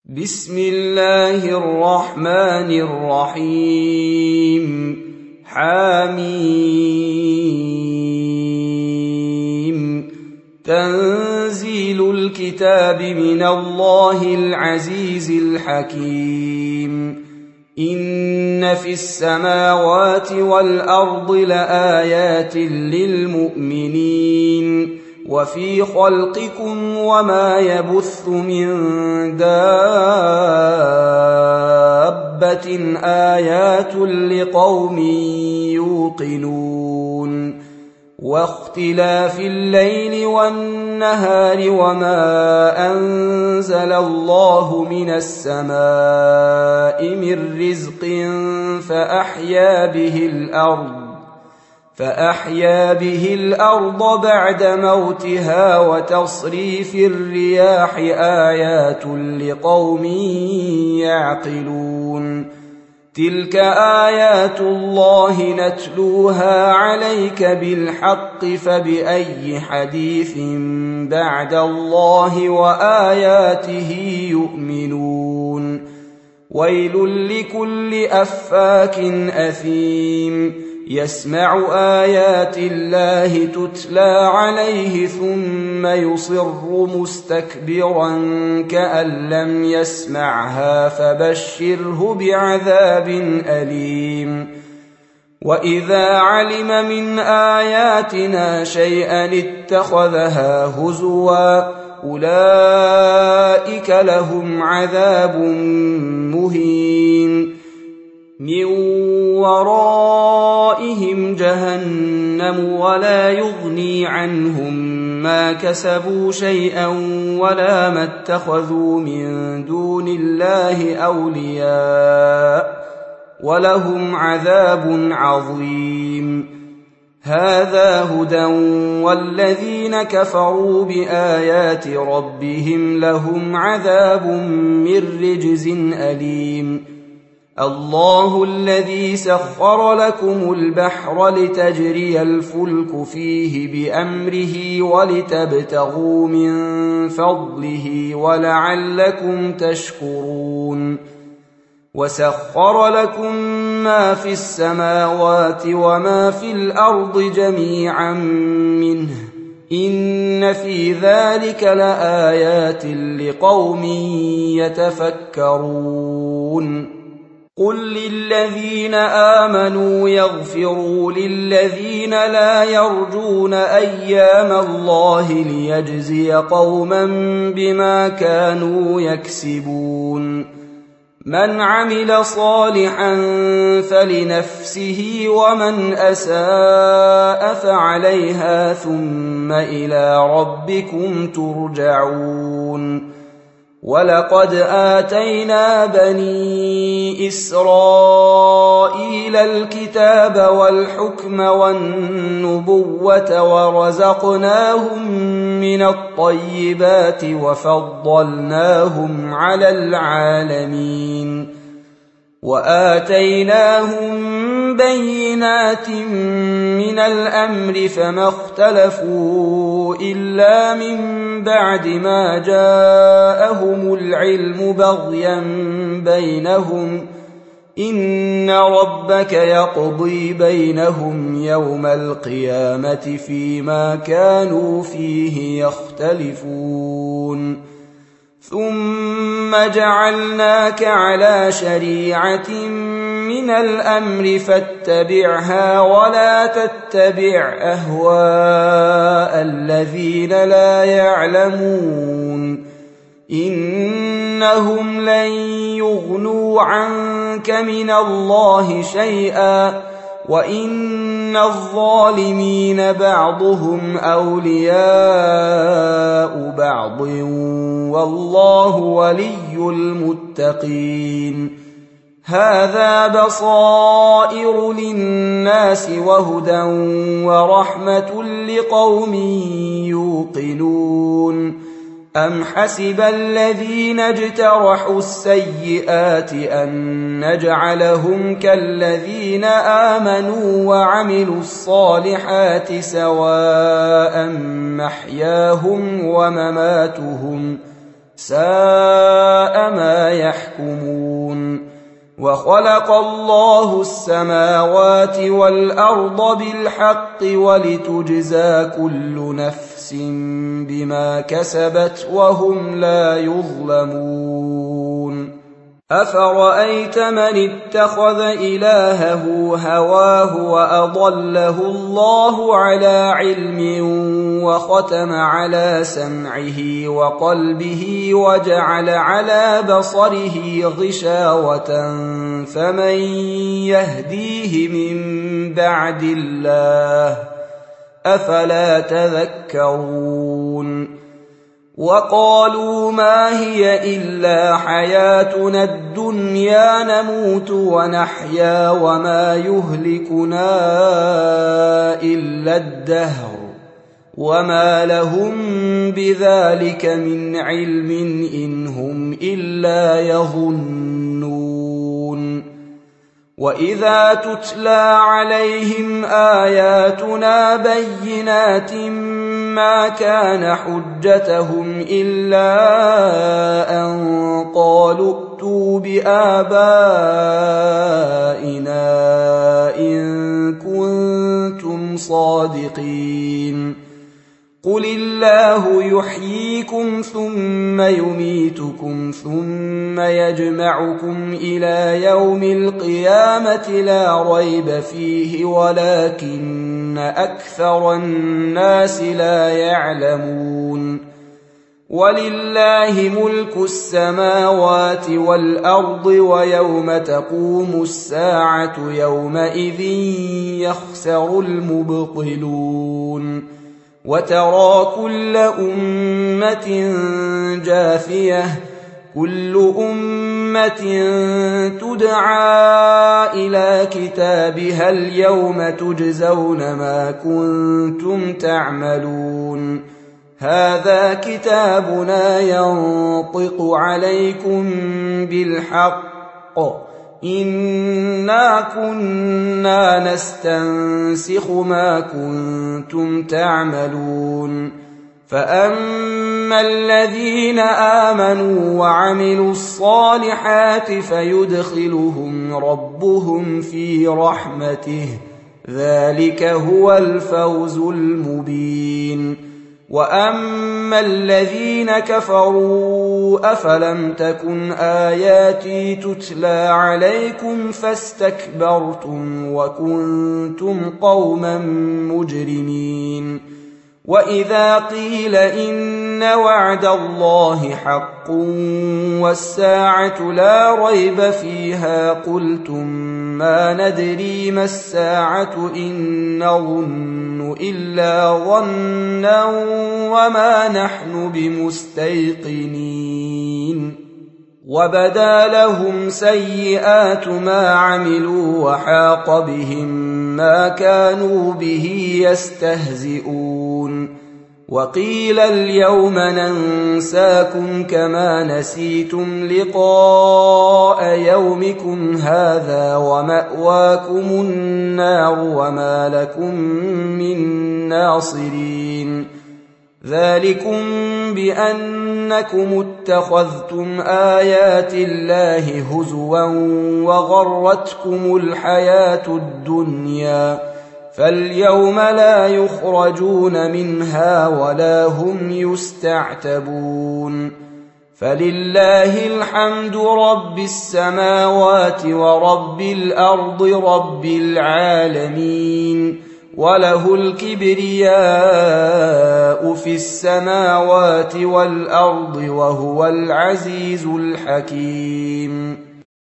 بسم الله الرحمن الرحيم. حميم. تنزيل الكتاب من الله العزيز الحكيم. إن في السماوات والأرض لآيات للمؤمنين وفي خلقكم وما يبث من دابة آيات لقوم يوقنون. واختلاف الليل والنهار وما أنزل الله من السماء من رزق فأحيا به الأرض بعد موتها وتصريف الرياح آيات لقوم يعقلون. تلك آيات الله نتلوها عليك بالحق فبأي حديث بعد الله وآياته يؤمنون. ويل لكل أفاك أثيم يسمع آيات الله تتلى عليه ثم يصر مستكبرا كأن لم يسمعها فبشره بعذاب أليم. وإذا علم من آياتنا شيئا اتخذها هزوا أولئك لهم عذاب مهين من ورائهم جهنم ولا يغني عنهم ما كسبوا شيئا ولا ما اتخذوا من دون الله أولياء ولهم عذاب عظيم. هذا هدى والذين كفروا بآيات ربهم لهم عذاب من رجز أليم. الله الذي سخر لكم البحر لتجري الفلك فيه بأمره ولتبتغوا من فضله ولعلكم تشكرون. وسخر لكم ما في السماوات وما في الأرض جميعا منه إن في ذلك لآيات لقوم يتفكرون. قل للذين آمنوا يغفروا للذين لا يرجون أيام الله ليجزي قوما بما كانوا يكسبون. من عمل صالحا فلنفسه ومن أساء فعليها ثم إلى ربكم ترجعون. ولقد آتينا بني إسرائيل الكتاب والحكم والنبوة ورزقناهم من الطيبات وفضلناهم على العالمين وآتيناهم بينات من الأمر فما اختلفوا إلا من بعد ما جاءهم العلم بغيا بينهم إن ربك يقضي بينهم يوم القيامة فيما كانوا فيه يختلفون. ثم جعلناك على شريعة من الأمر فاتبعها ولا تتبع أهواء الذين لا يعلمون إنهم لن يغنوا عنك من الله شيئا وإن الظالمين بعضهم أولياء بعض والله ولي المتقين. هذا بصائر للناس وهدى ورحمة لقوم يوقنون. أم حسب الذين اجترحوا السيئات أن نجعلهم كالذين آمنوا وعملوا الصالحات سواء محياهم ومماتهم ساء ما يحكمون. وخلق الله السماوات والأرض بالحق ولتجزى كل نفس بما كسبت وهم لا يظلمون. أفرأيت من اتخذ إلهه هواه وأضله الله على علم وختم على سمعه وقلبه وجعل على بصره غشاوة فمن يهديه من بعد الله أفلا تذكرون. وقالوا ما هي إلا حياتنا الدنيا نموت ونحيا وما يهلكنا إلا الدهر وما لهم بذلك من علم إن هم إلا يظنون. وإذا تتلى عليهم آياتنا بينات ما كان حجتهم إلا أن قالوا ائتوا بآبائنا إن كنتم صادقين. قل الله يحييكم ثم يميتكم ثم يجمعكم إلى يوم القيامة لا ريب فيه ولكن أكثر الناس لا يعلمون. ولله ملك السماوات والأرض ويوم تقوم الساعة يومئذ يخسر المبطلون. وترى كل أمة جاثية كل أمة تدعى إلى كتابها اليوم تجزون ما كنتم تعملون. هذا كتابنا ينطق عليكم بالحق إنا كنا نستنسخ ما كنتم تعملون. فأما الذين آمنوا وعملوا الصالحات فيدخلهم ربهم في رحمته ذلك هو الفوز المبين. وأما الذين كفروا أفلم تكن آياتي تتلى عليكم فاستكبرتم وكنتم قوما مجرمين. وإذا قيل إن وعد الله حق والساعة لا ريب فيها قلتم ما ندري ما الساعة إن نظن إلا ظنا وما نحن بمستيقنين. وبدا لهم سيئات ما عملوا وحاق بهم ما كانوا به يستهزئون. وقيل اليوم ننساكم كما نسيتم لقاء يومكم هذا ومأواكم النار وما لكم من ناصرين. ذلكم بأنكم اتخذتم آيات الله هزوا وغرتكم الحياة الدنيا فاليوم لا يخرجون منها ولا هم يستعتبون. فلله الحمد رب السماوات ورب الأرض رب العالمين وله الكبرياء في السماوات والأرض وهو العزيز الحكيم.